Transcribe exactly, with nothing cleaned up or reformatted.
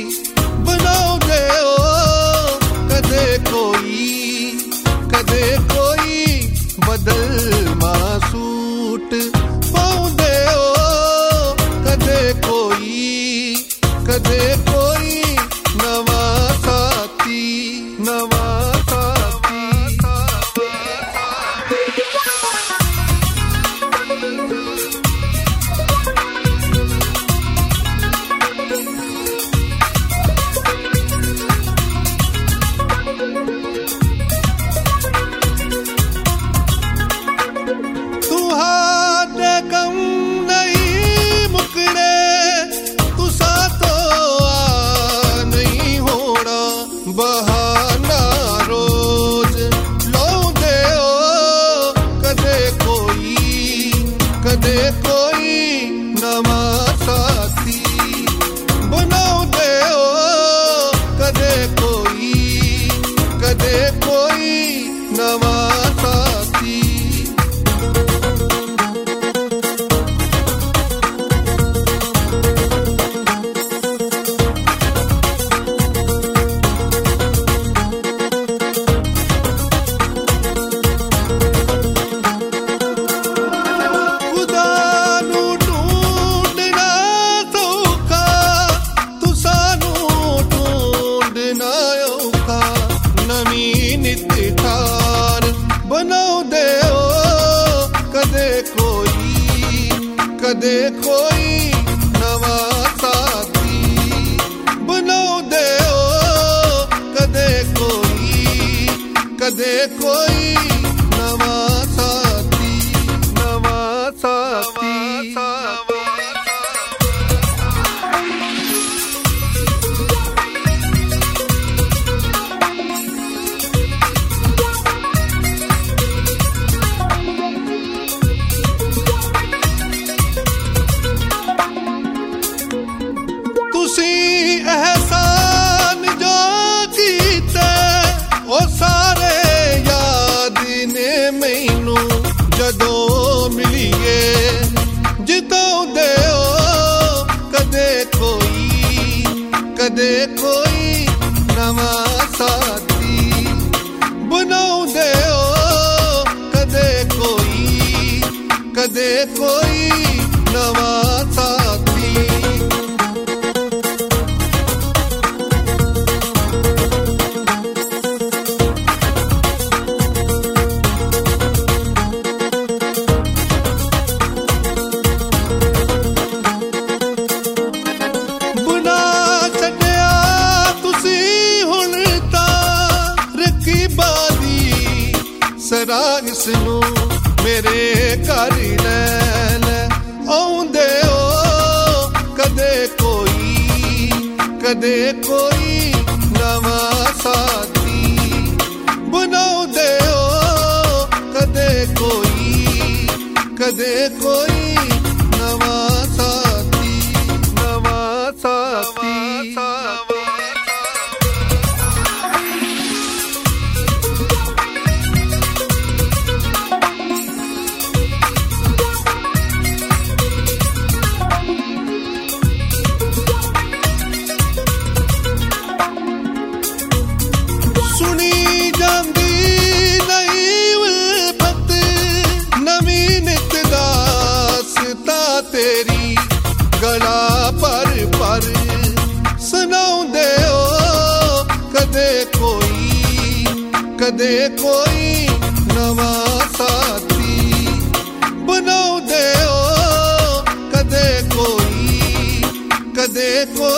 बनाउंदे ओ कदे कोई कदे कोई बदल मासूट पाउंदे ओ कदे कोई कदे कोई नवा साथी नवा बहाना रोज लौंदे ओ कदे कोई कदे कोई नवा साथी बनाउंदे ओ कदे कोई कदे कोई नवा साथी बनाउंदे ओ कदे कोई कदे कोई नवा साथी बनाउंदे ओ कदे कोई कदे कोई नवा साथी नवा साथी एहसान जो कीते ओ सारे याद ने मैनू जदों मिलिए जिताउंदे ओ कदे कोई कदे कोई नवा साथी बनाउंदे ओ कदे कोई कदे कोई नवा साथी सरा इसनू मेरे घर लै लै आउंदे ओ कदे कोई कदे कोई नवा साथी बनाउंदे ओ कदे कोई कदे कोई नवा साथी नवा साथी तेरी गला पर पर सुनाउंदे ओ कदे कोई कदे कोई नवा साथी बनाउंदे ओ कदे कोई कदे कोई